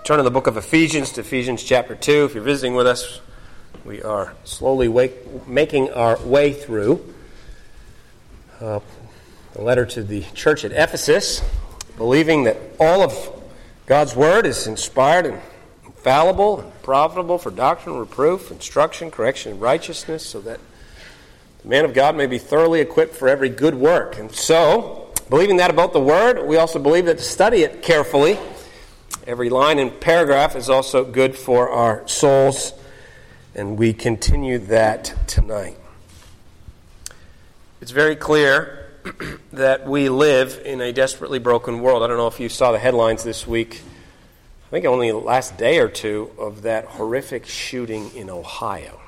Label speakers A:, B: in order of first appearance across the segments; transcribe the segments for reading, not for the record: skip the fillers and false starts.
A: Turn to the book of Ephesians, to Ephesians chapter 2. If you're visiting with us, we are slowly making our way through the letter to the church at Ephesus, believing that all of God's Word is inspired and infallible and profitable for doctrine, reproof, instruction, correction, and righteousness, so that the man of God may be thoroughly equipped for every good work. And so, believing that about the Word, we also believe that to study it carefully, every line and paragraph, is also good for our souls, and we continue that tonight. It's very clear that we live in a desperately broken world. I don't know if you saw the headlines this week, I think only the last day or two, of that horrific shooting in Ohio.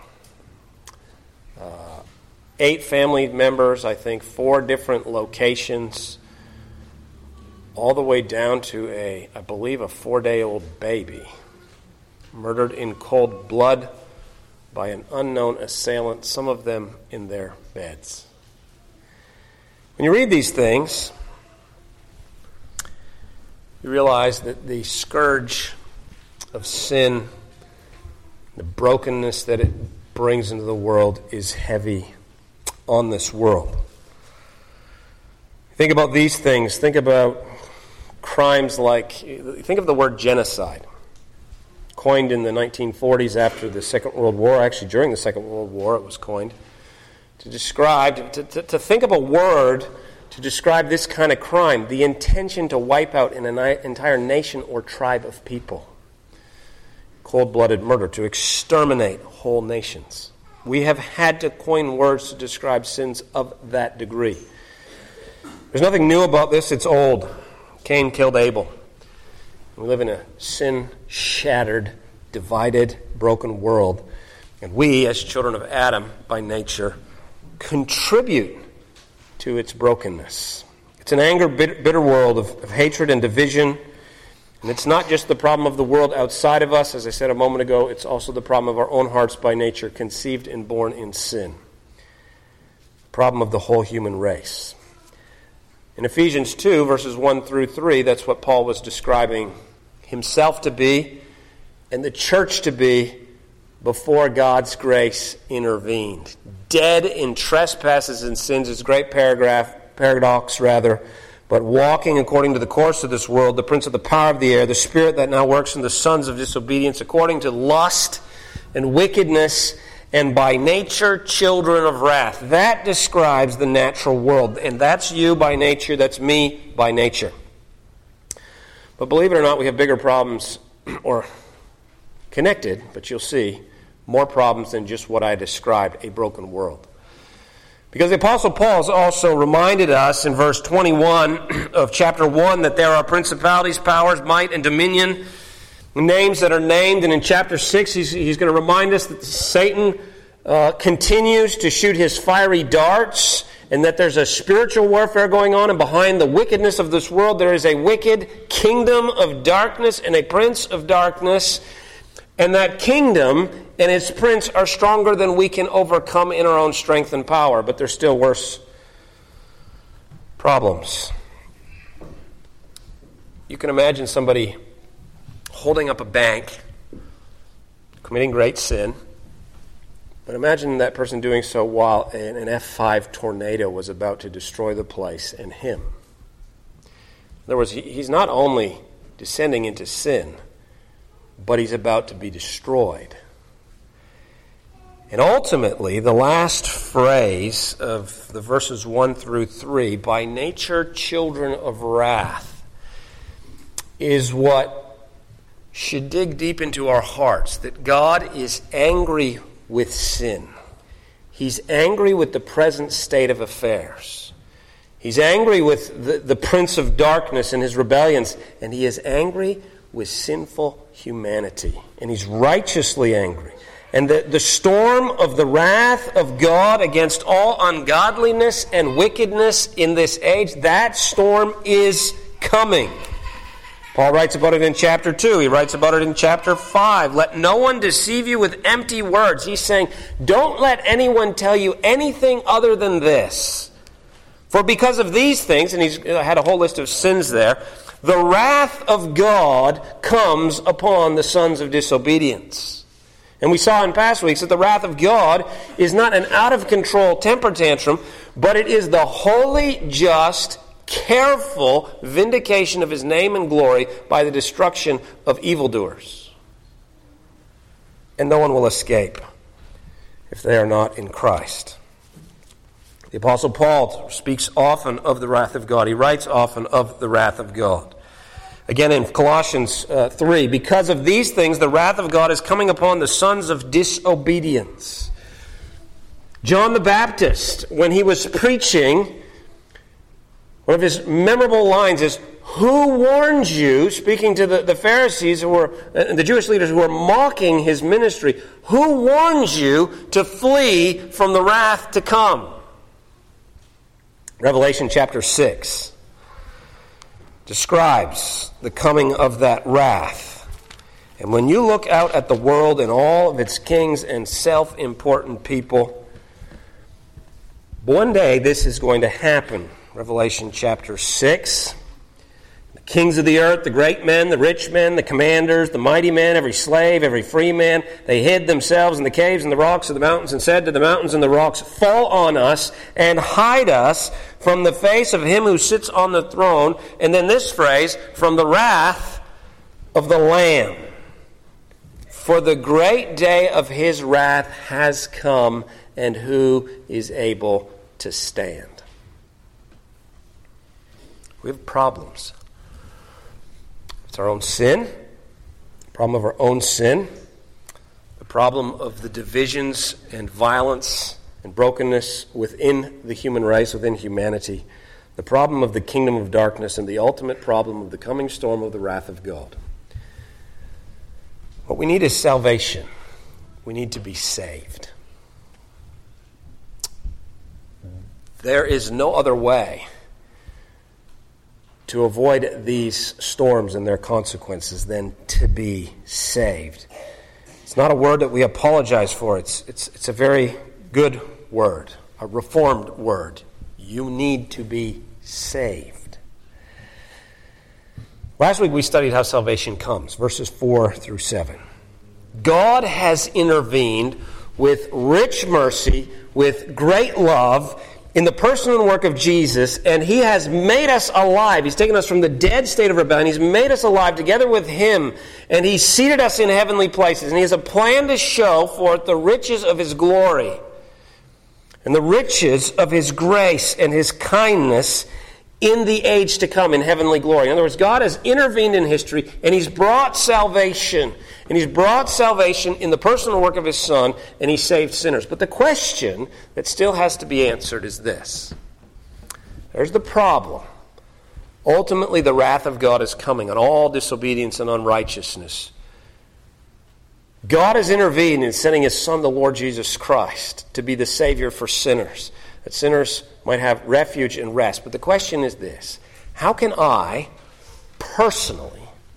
A: 8 family members, I think 4 different locations, all the way down to I believe a 4-day-old baby, murdered in cold blood by an unknown assailant, some of them in their beds. When you read these things, you realize that the scourge of sin, the brokenness that it brings into the world, is heavy on this world. Think about these things. Think about crimes like, think of the word genocide, coined in the 1940s after the Second World War. Actually, during the Second World War it was coined to describe, to think of a word to describe this kind of crime, the intention to wipe out an entire nation or tribe of people. Cold-blooded murder, to exterminate whole nations. We have had to coin words to describe sins of that degree. There's nothing new about this, it's old. Cain killed Abel. We live in a sin-shattered, divided, broken world. And we, as children of Adam by nature, contribute to its brokenness. It's an anger, bitter world of hatred and division. And it's not just the problem of the world outside of us. As I said a moment ago, it's also the problem of our own hearts by nature, conceived and born in sin. The problem of the whole human race. In Ephesians 2, verses 1 through 3, that's what Paul was describing himself to be and the church to be before God's grace intervened. Dead in trespasses and sins is a great paradox, but walking according to the course of this world, the prince of the power of the air, the spirit that now works in the sons of disobedience, according to lust and wickedness, and by nature, children of wrath. That describes the natural world. And that's you by nature, that's me by nature. But believe it or not, we have bigger problems, or connected, but you'll see, more problems than just what I described, a broken world. Because the Apostle Paul has also reminded us in verse 21 of chapter 1 that there are principalities, powers, might, and dominion, names that are named, and in chapter 6 he's going to remind us that Satan continues to shoot his fiery darts, and that there's a spiritual warfare going on, and behind the wickedness of this world there is a wicked kingdom of darkness and a prince of darkness, and that kingdom and its prince are stronger than we can overcome in our own strength and power, but there's still worse problems. You can imagine somebody holding up a bank, committing great sin. But imagine that person doing so while an F5 tornado was about to destroy the place and him. In other words, he's not only descending into sin, but he's about to be destroyed. And ultimately, the last phrase of the verses 1 through 3, by nature children of wrath, is what should dig deep into our hearts, that God is angry with sin. He's angry with the present state of affairs. He's angry with the prince of darkness and his rebellions, and he is angry with sinful humanity. And he's righteously angry. And the storm of the wrath of God against all ungodliness and wickedness in this age, that storm is coming. Paul writes about it in chapter 2. He writes about it in chapter 5. Let no one deceive you with empty words. He's saying, don't let anyone tell you anything other than this. For because of these things, and he's had a whole list of sins there, The wrath of God comes upon the sons of disobedience. And we saw in past weeks that the wrath of God is not an out-of-control temper tantrum, but it is the holy, just, careful vindication of his name and glory by the destruction of evildoers. And no one will escape if they are not in Christ. The Apostle Paul speaks often of the wrath of God. He writes often of the wrath of God. Again, in Colossians 3, because of these things, the wrath of God is coming upon the sons of disobedience. John the Baptist, when he was preaching, one of his memorable lines is, "Who warned you," speaking to the Pharisees who were, the Jewish leaders who were mocking his ministry, "who warned you to flee from the wrath to come?" Revelation chapter 6 describes the coming of that wrath. And when you look out at the world and all of its kings and self-important people, one day this is going to happen. Revelation chapter 6. The kings of the earth, the great men, the rich men, the commanders, the mighty men, every slave, every free man, they hid themselves in the caves and the rocks of the mountains and said to the mountains and the rocks, "Fall on us and hide us from the face of him who sits on the throne." And then this phrase, "from the wrath of the Lamb. For the great day of his wrath has come, and who is able to stand?" We have problems. It's our own sin, the problem of our own sin, the problem of the divisions and violence and brokenness within the human race, within humanity, the problem of the kingdom of darkness, and the ultimate problem of the coming storm of the wrath of God. What we need is salvation. We need to be saved. There is no other way to avoid these storms and their consequences than to be saved. It's not a word that we apologize for. It's a very good word, a reformed word. You need to be saved. Last week we studied how salvation comes, verses 4 through 7. God has intervened with rich mercy, with great love, in the person and work of Jesus, and he has made us alive. He's taken us from the dead state of rebellion. He's made us alive together with him, and he's seated us in heavenly places. And he has a plan to show forth the riches of his glory and the riches of his grace and his kindness in the age to come in heavenly glory. In other words, God has intervened in history, and he's brought salvation. And he's brought salvation in the personal work of his Son, and he saved sinners. But the question that still has to be answered is this. There's the problem. Ultimately, the wrath of God is coming on all disobedience and unrighteousness. God has intervened in sending his Son, the Lord Jesus Christ, to be the Savior for sinners, that sinners might have refuge and rest. But the question is this: how can I personally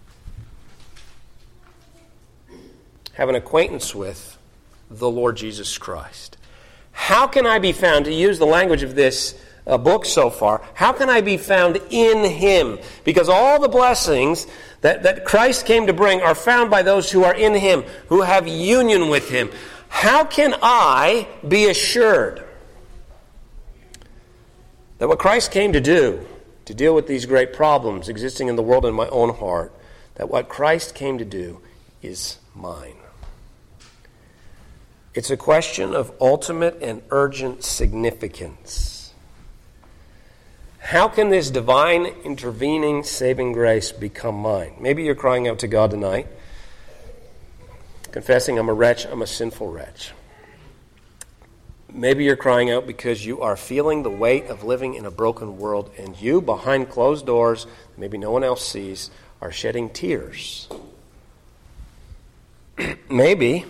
A: have an acquaintance with the Lord Jesus Christ? How can I be found, to use the language of this book so far, how can I be found in him? Because all the blessings that Christ came to bring are found by those who are in him, who have union with him. How can I be assured that what Christ came to do, to deal with these great problems existing in the world and in my own heart, that what Christ came to do is mine? It's a question of ultimate and urgent significance. How can this divine, intervening, saving grace become mine? Maybe you're crying out to God tonight, confessing, "I'm a wretch, I'm a sinful wretch." Maybe you're crying out because you are feeling the weight of living in a broken world, and you, behind closed doors, maybe no one else sees, are shedding tears. Maybe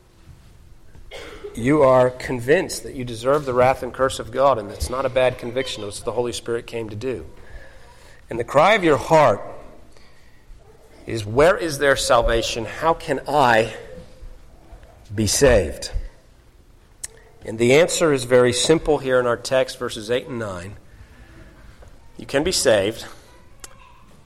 A: you are convinced that you deserve the wrath and curse of God, and it's not a bad conviction. It's what the Holy Spirit came to do. And the cry of your heart is, where is there salvation? How can I be saved? And the answer is very simple here in our text, verses 8 and 9. You can be saved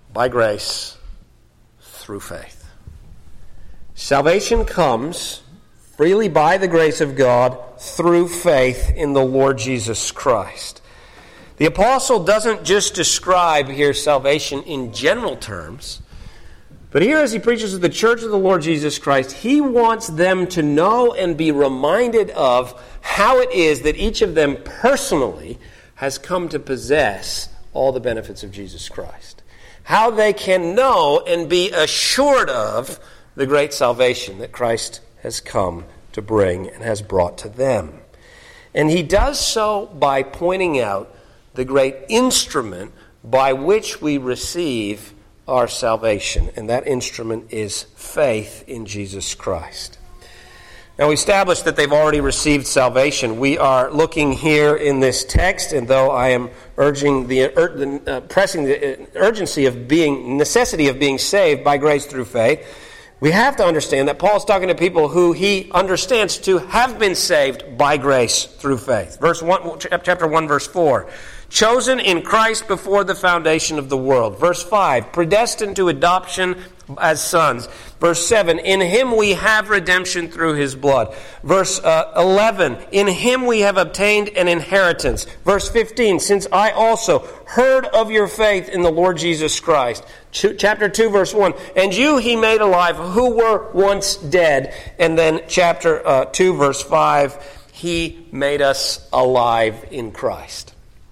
A: by grace through faith. Salvation comes freely by the grace of God through faith in the Lord Jesus Christ. The apostle doesn't just describe here salvation in general terms, but here as he preaches to the church of the Lord Jesus Christ, he wants them to know and be reminded of how it is that each of them personally has come to possess all the benefits of Jesus Christ. How they can know and be assured of the great salvation that Christ has come to bring and has brought to them. And he does so by pointing out the great instrument by which we receive our salvation. And that instrument is faith in Jesus Christ. Now we established that they've already received salvation. We are looking here in this text, and though I am urging pressing the necessity of being saved by grace through faith, we have to understand that Paul's talking to people who he understands to have been saved by grace through faith. Chapter 1, verse 4. Chosen in Christ before the foundation of the world. Verse 5. Predestined to adoption as sons. Verse 7. In him we have redemption through his blood. Verse 11. In him we have obtained an inheritance. Verse 15. Since I also heard of your faith in the Lord Jesus Christ. Chapter 2, verse 1. And you he made alive who were once dead. And then chapter 2, verse 5. He made us alive in Christ.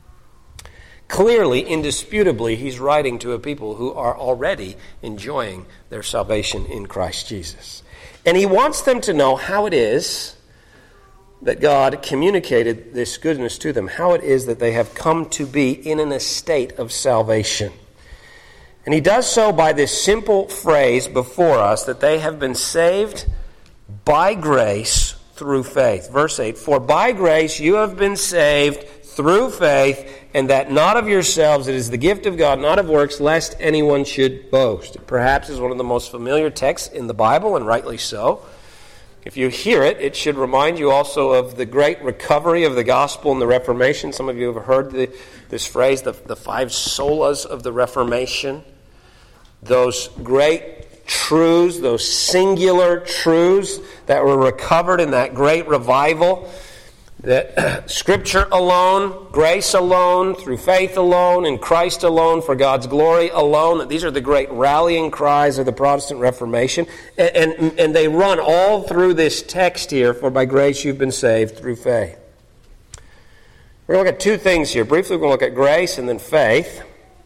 A: Clearly, indisputably, he's writing to a people who are already enjoying their salvation in Christ Jesus. And he wants them to know how it is that God communicated this goodness to them, how it is that they have come to be in an estate of salvation. And he does so by this simple phrase before us, that they have been saved by grace through faith. Verse 8, for by grace you have been saved through faith, and that not of yourselves, it is the gift of God, not of works, lest anyone should boast. It perhaps is one of the most familiar texts in the Bible, and rightly so. If you hear it, it should remind you also of the great recovery of the gospel in the Reformation. Some of you have heard this phrase, the five solas of the Reformation. Those great truths, those singular truths that were recovered in that great revival. That Scripture alone, grace alone, through faith alone, in Christ alone, for God's glory alone. That these are the great rallying cries of the Protestant Reformation. And they run all through this text here, for by grace you've been saved through faith. We're going to look at two things here. Briefly, we're going to look at grace and then faith.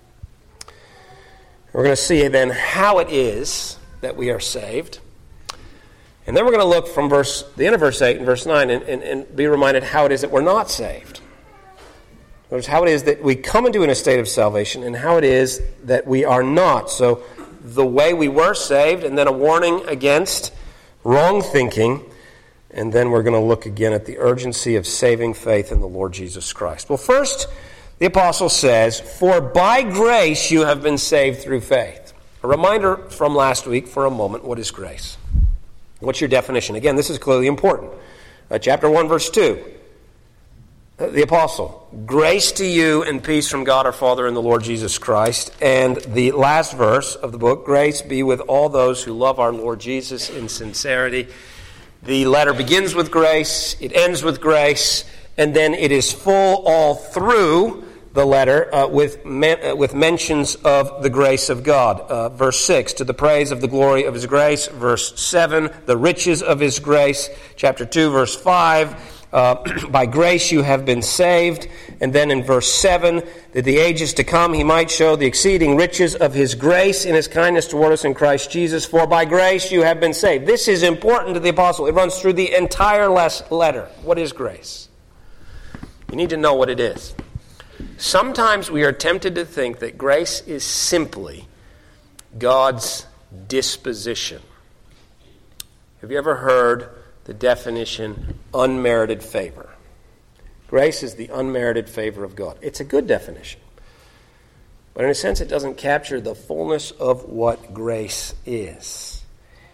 A: We're going to see then how it is that we are saved. And then we're going to look from the end of verse 8 and verse 9 and be reminded how it is that we're not saved. Notice how it is that we come into an estate of salvation and how it is that we are not. So the way we were saved, and then a warning against wrong thinking, and then we're going to look again at the urgency of saving faith in the Lord Jesus Christ. Well, first, the apostle says, for by grace you have been saved through faith. A reminder from last week for a moment, what is grace? What's your definition? Again, this is clearly important. Chapter 1, verse 2. The apostle, grace to you and peace from God our Father and the Lord Jesus Christ. And the last verse of the book, grace be with all those who love our Lord Jesus in sincerity. The letter begins with grace, it ends with grace, and then it is full all through the letter with mentions of the grace of God. Verse 6, to the praise of the glory of his grace. Verse 7, the riches of his grace. Chapter 2, verse 5, by grace you have been saved. And then in verse 7, that the ages to come he might show the exceeding riches of his grace in his kindness toward us in Christ Jesus. For by grace you have been saved. This is important to the apostle. It runs through the entire letter. What is grace? You need to know what it is. Sometimes we are tempted to think that grace is simply God's disposition. Have you ever heard the definition unmerited favor? Grace is the unmerited favor of God. It's a good definition. But in a sense, it doesn't capture the fullness of what grace is.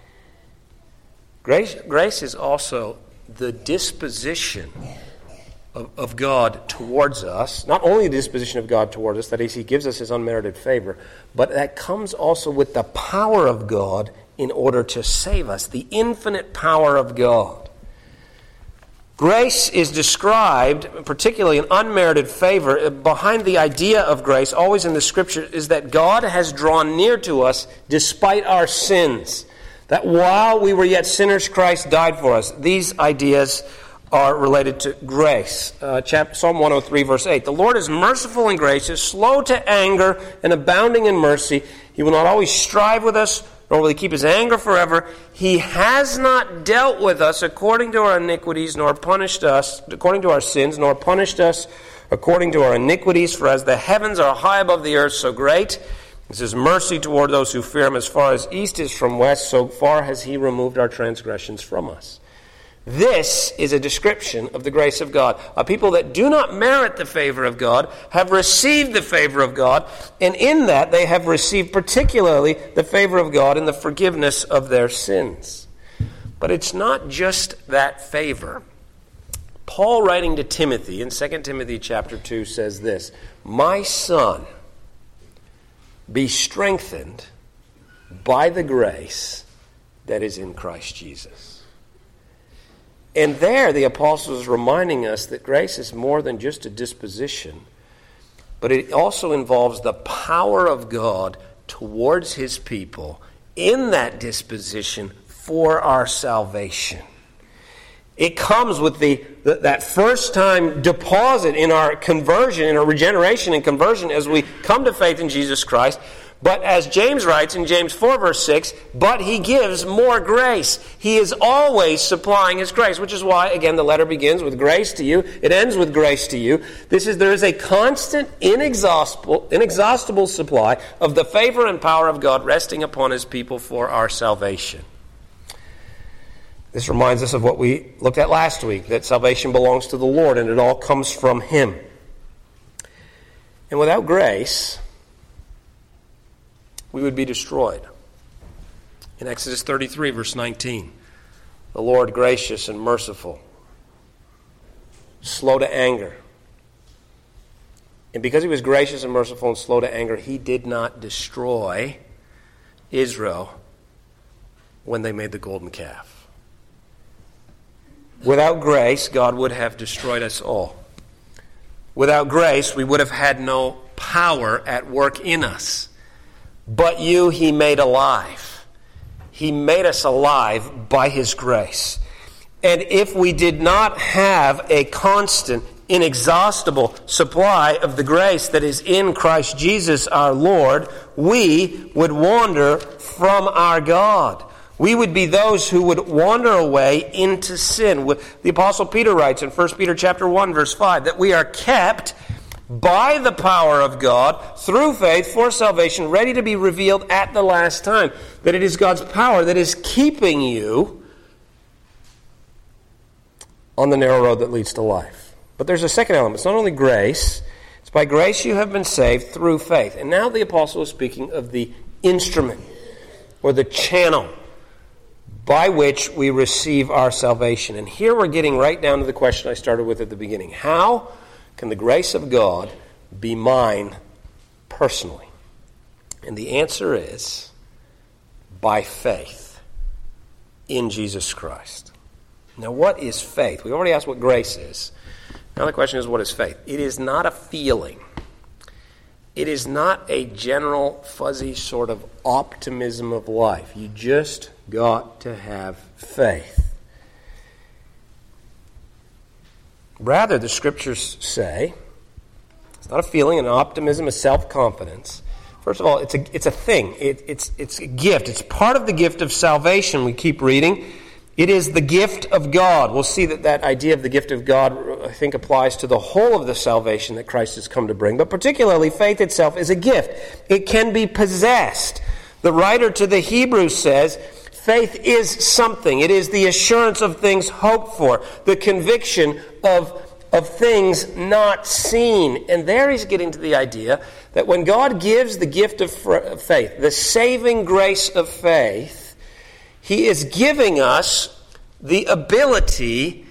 A: Grace is also the disposition of God towards us, not only the disposition of God towards us, that is, he gives us his unmerited favor, but that comes also with the power of God in order to save us, the infinite power of God. Grace is described, particularly in unmerited favor. Behind the idea of grace, always in the Scripture, is that God has drawn near to us despite our sins. That while we were yet sinners, Christ died for us. These ideas are related to grace. Psalm 103, verse 8. The Lord is merciful and gracious, slow to anger, and abounding in mercy. He will not always strive with us, nor will he keep his anger forever. He has not dealt with us according to our iniquities, nor punished us according to our sins, nor punished us according to our iniquities. For as the heavens are high above the earth, so great is his mercy toward those who fear him. As far as east is from west, so far has he removed our transgressions from us. This is a description of the grace of God. A people that do not merit the favor of God have received the favor of God, and in that they have received particularly the favor of God in the forgiveness of their sins. But it's not just that favor. Paul, writing to Timothy in 2 Timothy chapter 2, says this, "My son, be strengthened by the grace that is in Christ Jesus." And there the apostle is reminding us that grace is more than just a disposition, but it also involves the power of God towards his people in that disposition for our salvation. It comes with that first-time deposit in our conversion, in our regeneration and conversion as we come to faith in Jesus Christ. But as James writes in James 4, verse 6, but he gives more grace. He is always supplying his grace, which is why, again, the letter begins with grace to you. It ends with grace to you. There is a constant, inexhaustible supply of the favor and power of God resting upon his people for our salvation. This reminds us of what we looked at last week, that salvation belongs to the Lord and it all comes from him. And without grace, we would be destroyed. In Exodus 33, verse 19, the Lord gracious and merciful, slow to anger. And because he was gracious and merciful and slow to anger, he did not destroy Israel when they made the golden calf. Without grace, God would have destroyed us all. Without grace, we would have had no power at work in us. But you he made alive. He made us alive by his grace. And if we did not have a constant, inexhaustible supply of the grace that is in Christ Jesus our Lord, we would wander from our God. We would be those who would wander away into sin. The Apostle Peter writes in 1 Peter chapter 1, verse 5, that we are kept by the power of God, through faith, for salvation, ready to be revealed at the last time. That it is God's power that is keeping you on the narrow road that leads to life. But there's a second element. It's not only grace, it's by grace you have been saved through faith. And now the apostle is speaking of the instrument, or the channel, by which we receive our salvation. And here we're getting right down to the question I started with at the beginning. How can the grace of God be mine personally? And the answer is by faith in Jesus Christ. Now, what is faith? We already asked what grace is. Now the question is, what is faith? It is not a feeling. It is not a general, fuzzy sort of optimism of life. You just got to have faith. Rather, the Scriptures say, it's not a feeling, an optimism, a self-confidence. First of all, it's a thing. It's a gift. It's part of the gift of salvation. We keep reading. It is the gift of God. We'll see that idea of the gift of God, I think, applies to the whole of the salvation that Christ has come to bring. But particularly, faith itself is a gift. It can be possessed. The writer to the Hebrews says, faith is something. It is the assurance of things hoped for, the conviction of things not seen. And there he's getting to the idea that when God gives the gift of faith, the saving grace of faith, he is giving us the ability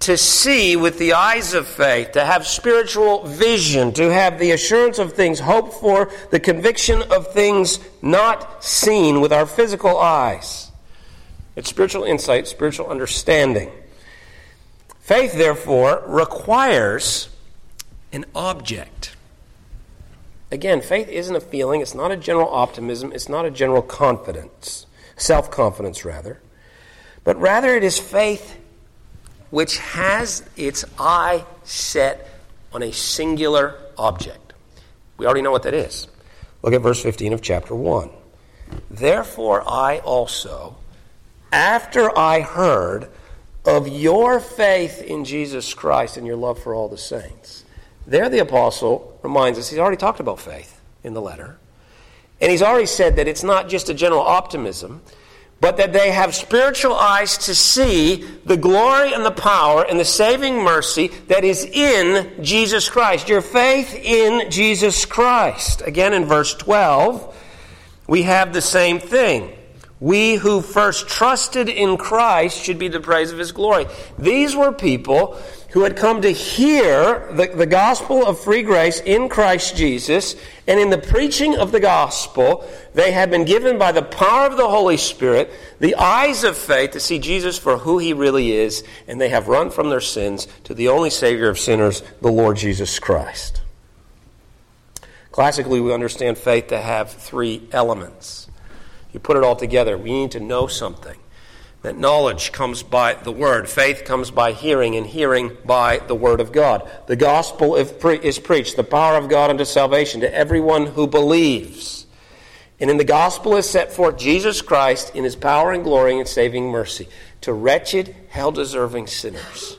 A: to see with the eyes of faith, to have spiritual vision, to have the assurance of things hoped for, the conviction of things not seen with our physical eyes. It's spiritual insight, spiritual understanding. Faith, therefore, requires an object. Again, faith isn't a feeling. It's not a general optimism. It's not a general confidence, self-confidence rather. But rather it is faith which has its eye set on a singular object. We already know what that is. Look at verse 15 of chapter 1. Therefore I also, after I heard of your faith in Jesus Christ and your love for all the saints. There the apostle reminds us, he's already talked about faith in the letter. And he's already said that it's not just a general optimism, but that they have spiritual eyes to see the glory and the power and the saving mercy that is in Jesus Christ. Your faith in Jesus Christ. Again in verse 12, we have the same thing. We who first trusted in Christ should be the praise of His glory. These were people who had come to hear the gospel of free grace in Christ Jesus, and in the preaching of the gospel, they had been given by the power of the Holy Spirit the eyes of faith to see Jesus for who He really is, and they have run from their sins to the only Savior of sinners, the Lord Jesus Christ. Classically, we understand faith to have three elements. You put it all together, we need to know something. That knowledge comes by the Word. Faith comes by hearing, and hearing by the Word of God. The gospel is preached, the power of God unto salvation to everyone who believes. And in the gospel is set forth Jesus Christ in His power and glory and saving mercy to wretched, hell-deserving sinners.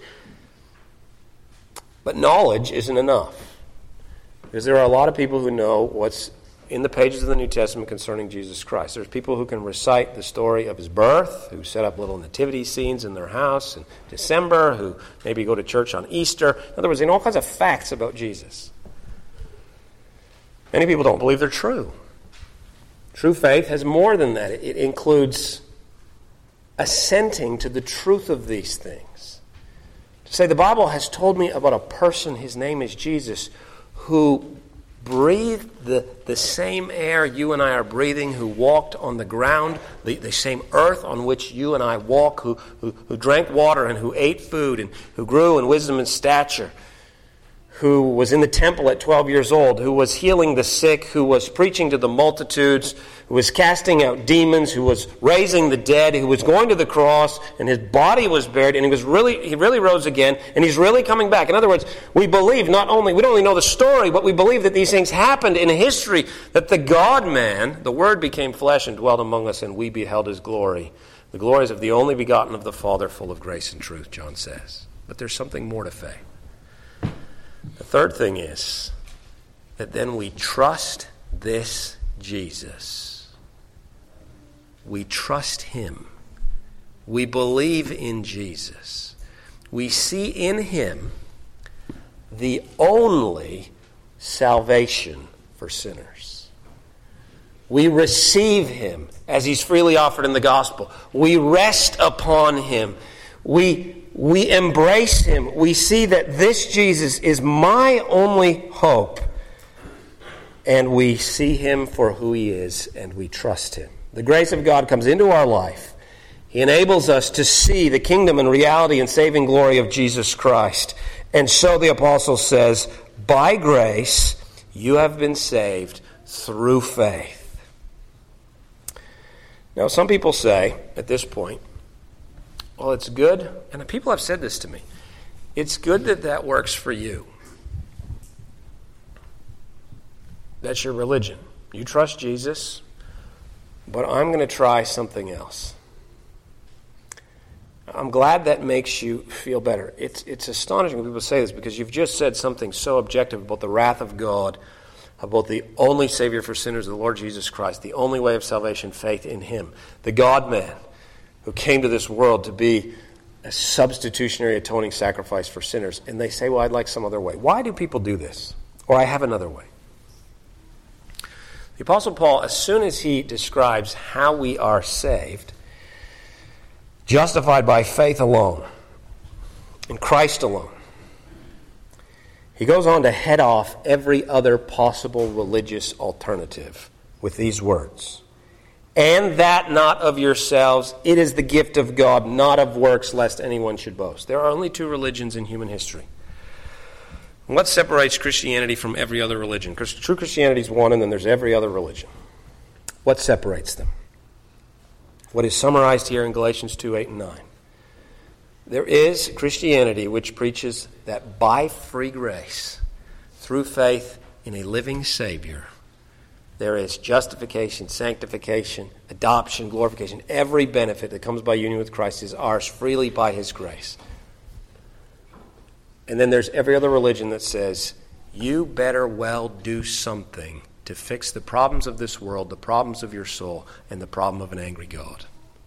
A: But knowledge isn't enough. Because there are a lot of people who know what's in the pages of the New Testament concerning Jesus Christ. There's people who can recite the story of His birth, who set up little nativity scenes in their house in December, who maybe go to church on Easter. In other words, they know all kinds of facts about Jesus. Many people don't believe they're true. True faith has more than that. It includes assenting to the truth of these things. To say, the Bible has told me about a person, his name is Jesus, who breathed the same air you and I are breathing, who walked on the ground, the same earth on which you and I walk, who drank water and who ate food and who grew in wisdom and stature, who was in the temple at 12 years old, who was healing the sick, who was preaching to the multitudes, who was casting out demons, who was raising the dead, who was going to the cross, and His body was buried, and He really rose again, and He's really coming back. In other words, we believe we don't only know the story, but we believe that these things happened in history, that the God-man, the Word became flesh and dwelt among us, and we beheld His glory. The glories of the only begotten of the Father, full of grace and truth, John says. But there's something more to faith. The third thing is that then we trust this Jesus. We trust Him. We believe in Jesus. We see in Him the only salvation for sinners. We receive Him as He's freely offered in the gospel. We rest upon Him. We embrace Him. We see that this Jesus is my only hope. And we see Him for who He is, and we trust Him. The grace of God comes into our life. He enables us to see the kingdom and reality and saving glory of Jesus Christ. And so the apostle says, by grace you have been saved through faith. Now some people say at this point, well, it's good, and people have said this to me, it's good that works for you. That's your religion. You trust Jesus, but I'm going to try something else. I'm glad that makes you feel better. It's astonishing when people say this, because you've just said something so objective about the wrath of God, about the only Savior for sinners, the Lord Jesus Christ, the only way of salvation, faith in Him, the God-man who came to this world to be a substitutionary atoning sacrifice for sinners. And they say, well, I'd like some other way. Why do people do this? Or I have another way. The Apostle Paul, as soon as he describes how we are saved, justified by faith alone, in Christ alone. He goes on to head off every other possible religious alternative with these words. And that not of yourselves, it is the gift of God, not of works, lest anyone should boast. There are only two religions in human history. What separates Christianity from every other religion? True Christianity is one, and then there's every other religion. What separates them? What is summarized here in Galatians 2, 8, and 9. There is Christianity which preaches that by free grace, through faith in a living Savior, there is justification, sanctification, adoption, glorification. Every benefit that comes by union with Christ is ours freely by His grace. And then there's every other religion that says, you better well do something to fix the problems of this world, the problems of your soul, and the problem of an angry God.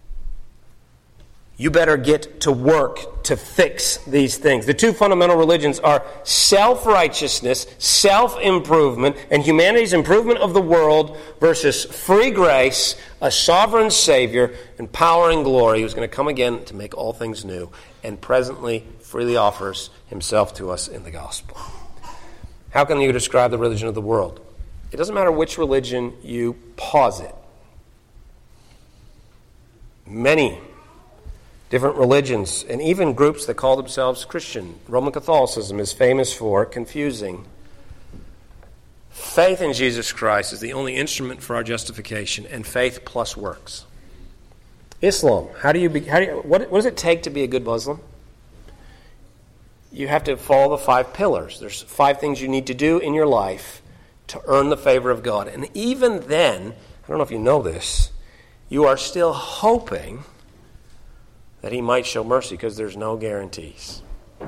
A: You better get to work to fix these things. The two fundamental religions are self-righteousness, self-improvement, and humanity's improvement of the world versus free grace, a sovereign Savior, and power and glory who's going to come again to make all things new, and presently freely offers Himself to us in the gospel. How can you describe the religion of the world? It doesn't matter which religion you posit. Many different religions, and even groups that call themselves Christian. Roman Catholicism is famous for confusing faith in Jesus Christ as the only instrument for our justification, and faith plus works. Islam, what does it take to be a good Muslim? You have to follow the 5 pillars. There's 5 things you need to do in your life to earn the favor of God. And even then, I don't know if you know this, you are still hoping that He might show mercy, because there's no guarantees.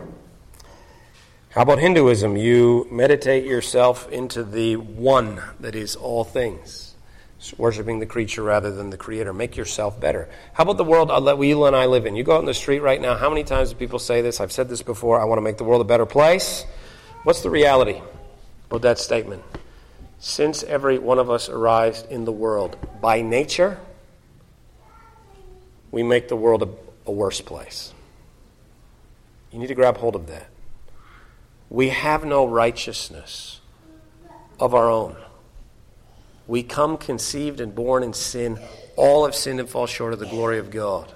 A: How about Hinduism? You meditate yourself into the one that is all things, worshiping the creature rather than the Creator. Make yourself better. How about the world that you and I live in? You go out in the street right now, how many times do people say this? I've said this before, I want to make the world a better place. What's the reality of that statement? Since every one of us arrives in the world by nature, we make the world a worse place. You need to grab hold of that. We have no righteousness of our own. We come conceived and born in sin. All have sinned and fall short of the glory of God.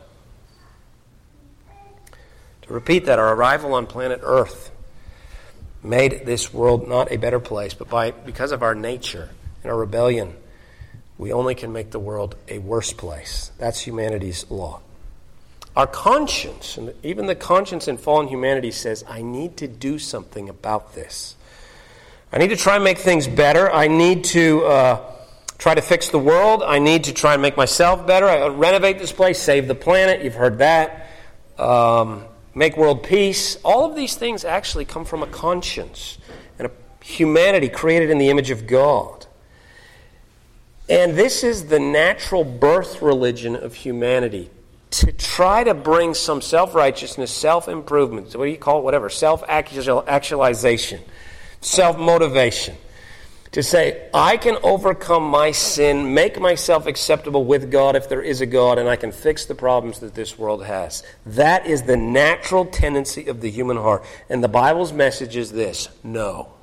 A: To repeat that, our arrival on planet Earth made this world not a better place, but because of our nature and our rebellion, we only can make the world a worse place. That's humanity's law. Our conscience, and even the conscience in fallen humanity, says, I need to do something about this. I need to try and make things better. I need to try to fix the world. I need to try and make myself better. I renovate this place, save the planet. You've heard that. Make world peace. All of these things actually come from a conscience and a humanity created in the image of God. And this is the natural birth religion of humanity. To try to bring some self-righteousness, self-improvement, what do you call it, whatever, self-actualization, self-motivation. To say, I can overcome my sin, make myself acceptable with God if there is a God, and I can fix the problems that this world has. That is the natural tendency of the human heart. And the Bible's message is this: no.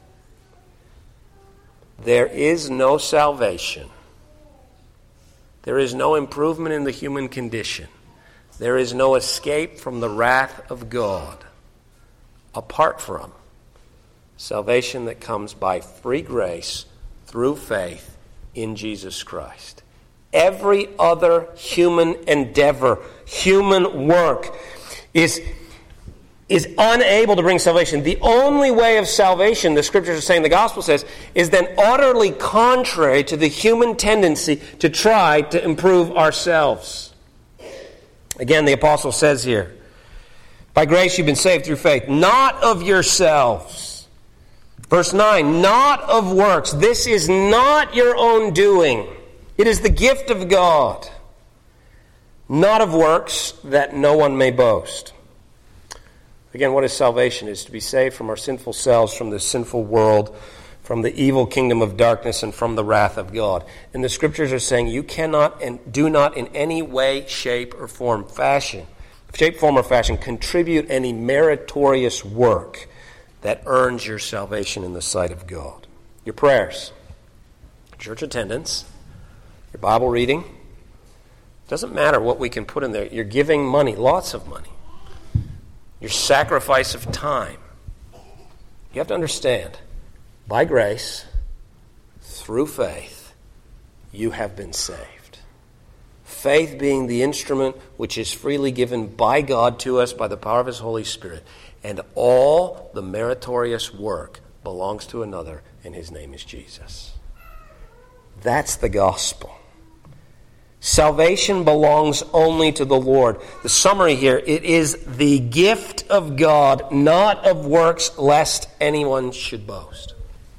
A: There is no salvation. There is no improvement in the human condition. There is no escape from the wrath of God apart from salvation that comes by free grace through faith in Jesus Christ. Every other human endeavor, human work is unable to bring salvation. The only way of salvation, the Scriptures are saying, the Gospel says, is then utterly contrary to the human tendency to try to improve ourselves. Again, the apostle says here, by grace you've been saved through faith, not of yourselves. Verse 9, not of works. This is not your own doing. It is the gift of God. Not of works, that no one may boast. Again, what is salvation? It is to be saved from our sinful selves, from this sinful world, from the evil kingdom of darkness, and from the wrath of God. And the Scriptures are saying you cannot and do not in any way, shape, or form, fashion shape, form, or fashion, contribute any meritorious work that earns your salvation in the sight of God. Your prayers, church attendance, your Bible reading. Doesn't matter what we can put in there. You're giving money, lots of money. Your sacrifice of time. You have to understand, by grace, through faith, you have been saved. Faith being the instrument which is freely given by God to us by the power of His Holy Spirit. And all the meritorious work belongs to another, and His name is Jesus. That's the gospel. Salvation belongs only to the Lord. The summary here, it is the gift of God, not of works, lest anyone should boast.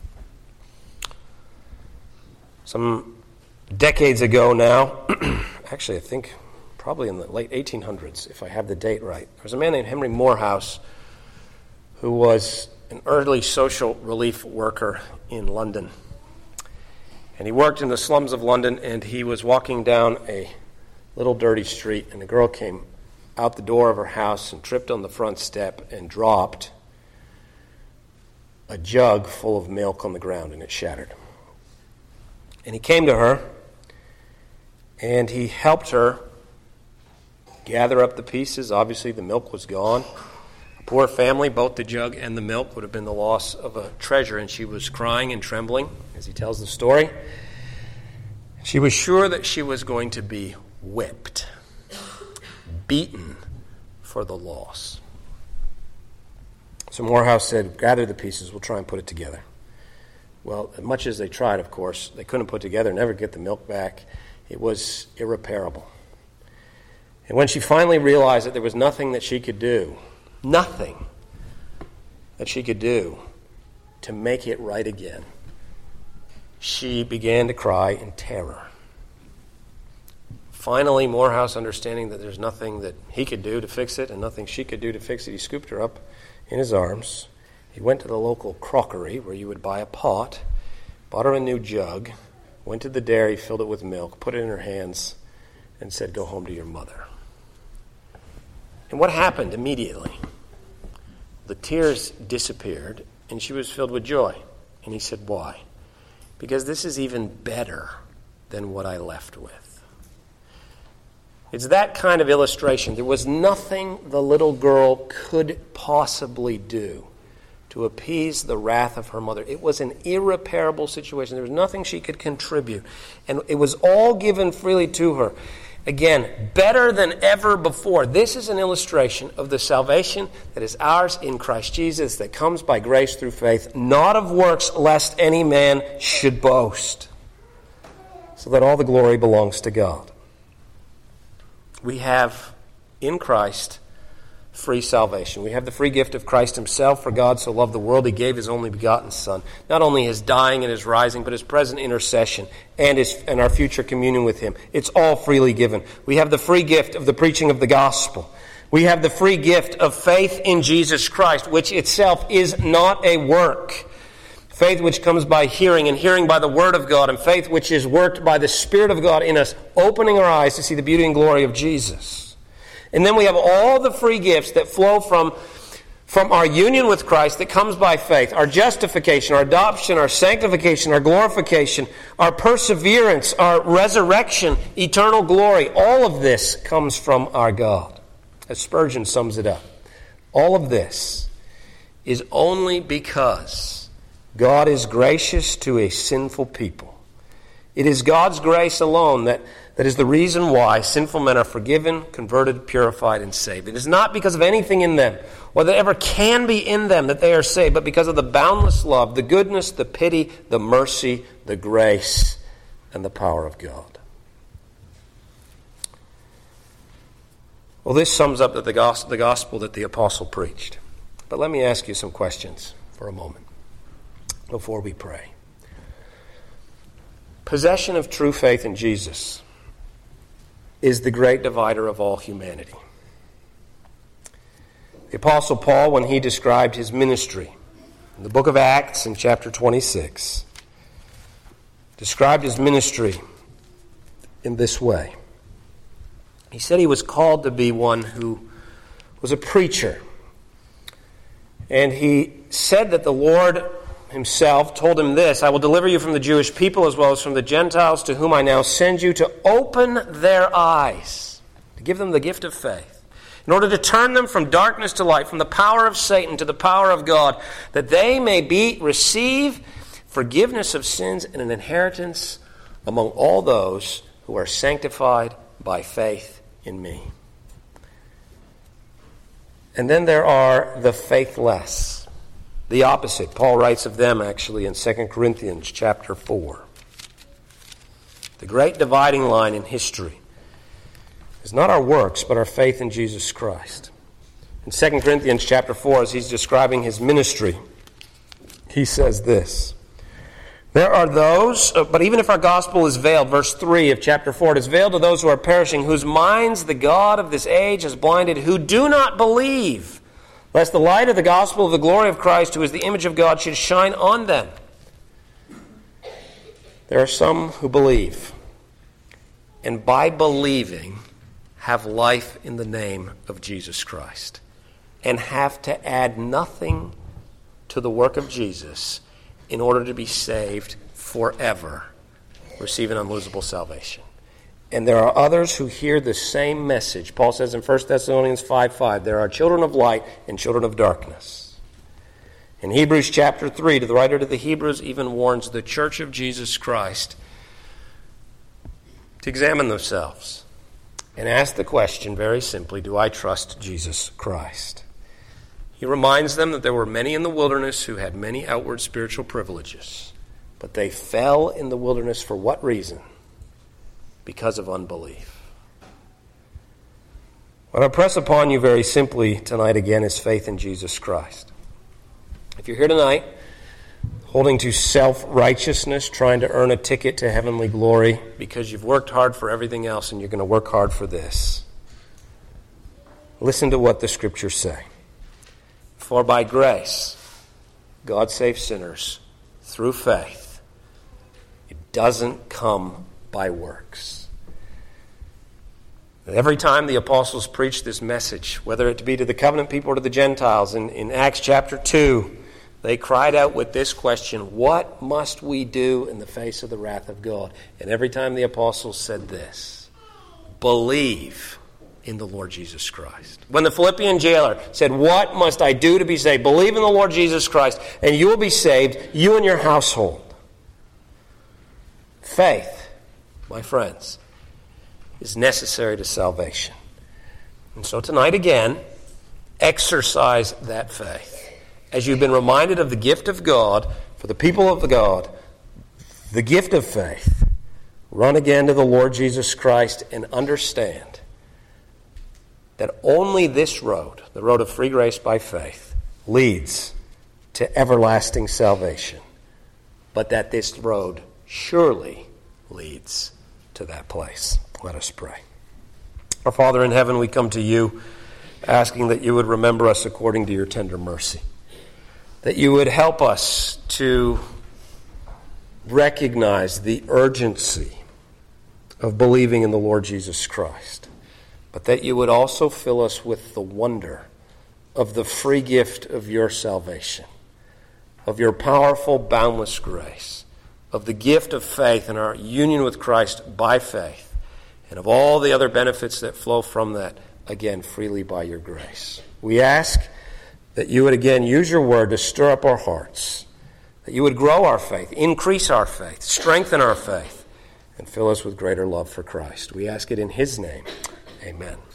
A: Some decades ago now, actually I think probably in the late 1800s, if I have the date right, there was a man named Henry Morehouse who was an early social relief worker in London. And he worked in the slums of London, and he was walking down a little dirty street, and a girl came out the door of her house and tripped on the front step and dropped a jug full of milk on the ground, and it shattered. And he came to her, and he helped her gather up the pieces. Obviously, the milk was gone. A poor family, both the jug and the milk would have been the loss of a treasure, and she was crying and trembling as he tells the story. She was sure that she was going to be whipped, beaten for the loss. So Morehouse said, gather the pieces, we'll try and put it together. Well, as much as they tried, of course, they couldn't put together, never get the milk back. It was irreparable. And when she finally realized that there was nothing that she could do, nothing that she could do to make it right again, she began to cry in terror. Finally, Morehouse, understanding that there's nothing that he could do to fix it and nothing she could do to fix it, he scooped her up in his arms. He went to the local crockery where you would buy a pot, bought her a new jug, went to the dairy, filled it with milk, put it in her hands, and said, go home to your mother. And what happened immediately? The tears disappeared, and she was filled with joy. And he said, why? Because this is even better than what I left with. It's that kind of illustration. There was nothing the little girl could possibly do to appease the wrath of her mother. It was an irreparable situation. There was nothing she could contribute. And it was all given freely to her. Again, better than ever before. This is an illustration of the salvation that is ours in Christ Jesus, that comes by grace through faith, not of works, lest any man should boast, so that all the glory belongs to God. We have in Christ free salvation. We have the free gift of Christ Himself. For God so loved the world, He gave His only begotten Son. Not only His dying and His rising, but His present intercession and our future communion with Him. It's all freely given. We have the free gift of the preaching of the gospel. We have the free gift of faith in Jesus Christ, which itself is not a work. Faith which comes by hearing, and hearing by the Word of God, and faith which is worked by the Spirit of God in us, opening our eyes to see the beauty and glory of Jesus. And then we have all the free gifts that flow from our union with Christ that comes by faith. Our justification, our adoption, our sanctification, our glorification, our perseverance, our resurrection, eternal glory. All of this comes from our God. As Spurgeon sums it up. All of this is only because God is gracious to a sinful people. It is God's grace alone that is the reason why sinful men are forgiven, converted, purified, and saved. It is not because of anything in them, or that ever can be in them, that they are saved, but because of the boundless love, the goodness, the pity, the mercy, the grace, and the power of God. Well, this sums up the gospel that the apostle preached. But let me ask you some questions for a moment before we pray. Possession of true faith in Jesus is the great divider of all humanity. The Apostle Paul, when he described his ministry in the book of Acts in chapter 26, described his ministry in this way. He said he was called to be one who was a preacher. And he said that the Lord himself told him this, I will deliver you from the Jewish people as well as from the Gentiles, to whom I now send you, to open their eyes, to give them the gift of faith, in order to turn them from darkness to light, from the power of Satan to the power of God, that they may receive forgiveness of sins and an inheritance among all those who are sanctified by faith in me. And then there are the faithless. The opposite. Paul writes of them actually in 2 Corinthians chapter 4. The great dividing line in history is not our works, but our faith in Jesus Christ. In 2 Corinthians chapter 4, as he's describing his ministry, he says this, there are those, but even if our gospel is veiled, verse 3 of chapter 4, it is veiled to those who are perishing, whose minds the God of this age has blinded, who do not believe, lest the light of the gospel of the glory of Christ, who is the image of God, should shine on them. There are some who believe, and by believing have life in the name of Jesus Christ, and have to add nothing to the work of Jesus in order to be saved forever, receive an unlosable salvation. And there are others who hear the same message. Paul says in 1 Thessalonians 5:5, there are children of light and children of darkness. In Hebrews chapter 3, the writer to the Hebrews even warns the church of Jesus Christ to examine themselves and ask the question very simply, do I trust Jesus Christ? He reminds them that there were many in the wilderness who had many outward spiritual privileges, but they fell in the wilderness for what reason? Because of unbelief. What I press upon you very simply tonight again is faith in Jesus Christ. If you're here tonight holding to self-righteousness, trying to earn a ticket to heavenly glory because you've worked hard for everything else and you're going to work hard for this, listen to what the Scriptures say. For by grace, God saves sinners through faith. It doesn't come by works. Every time the apostles preached this message, whether it be to the covenant people or to the Gentiles, in Acts chapter 2, they cried out with this question, what must we do in the face of the wrath of God? And every time the apostles said this, believe in the Lord Jesus Christ. When the Philippian jailer said, what must I do to be saved? Believe in the Lord Jesus Christ, and you will be saved, you and your household. Faith, my friends, is necessary to salvation. And so tonight again, exercise that faith. As you've been reminded of the gift of God, for the people of God, the gift of faith, run again to the Lord Jesus Christ and understand that only this road, the road of free grace by faith, leads to everlasting salvation, but that this road surely leads to that place. Let us pray. Our Father in heaven, we come to you asking that you would remember us according to your tender mercy, that you would help us to recognize the urgency of believing in the Lord Jesus Christ, but that you would also fill us with the wonder of the free gift of your salvation, of your powerful, boundless grace, of the gift of faith and our union with Christ by faith, and of all the other benefits that flow from that, again, freely by your grace. We ask that you would again use your word to stir up our hearts, that you would grow our faith, increase our faith, strengthen our faith, and fill us with greater love for Christ. We ask it in his name. Amen.